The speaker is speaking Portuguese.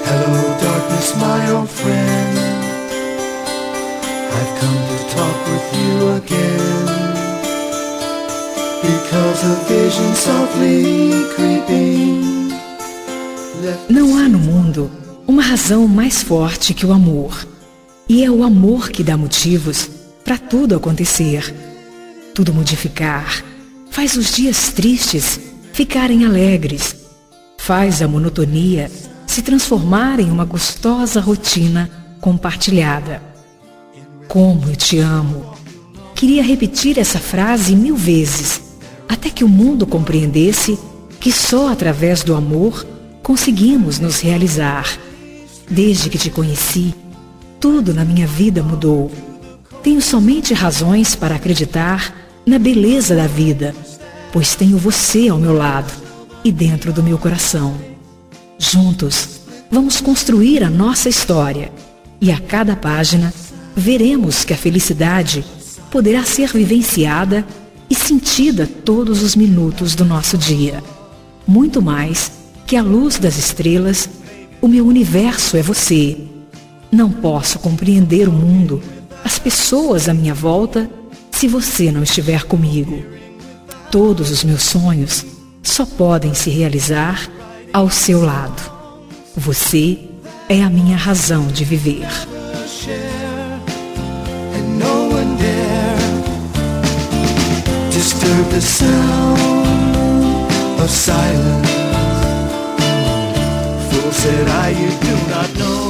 Hello darkness, my old friend. I've come to talk with you again. Because a vision softly creeping. Não há no mundo uma razão mais forte que o amor. E é o amor que dá motivos para tudo acontecer, tudo modificar. Faz os dias tristes ficarem alegres. Faz a monotonia se transformar em uma gostosa rotina compartilhada. Como eu te amo! Queria repetir essa frase 1000 vezes, até que o mundo compreendesse que só através do amor conseguimos nos realizar. Desde que te conheci, tudo na minha vida mudou. Tenho somente razões para acreditar na beleza da vida, pois tenho você ao meu lado e dentro do meu coração. Juntos, vamos construir a nossa história e a cada página veremos que a felicidade poderá ser vivenciada e sentida todos os minutos do nosso dia. Muito mais que a luz das estrelas, o meu universo é você. Não posso compreender o mundo, as pessoas à minha volta, se você não estiver comigo. Todos os meus sonhos só podem se realizar ao seu lado. Você é a minha razão de viver. Disturb the sound of silence. Fool said I, you do not know.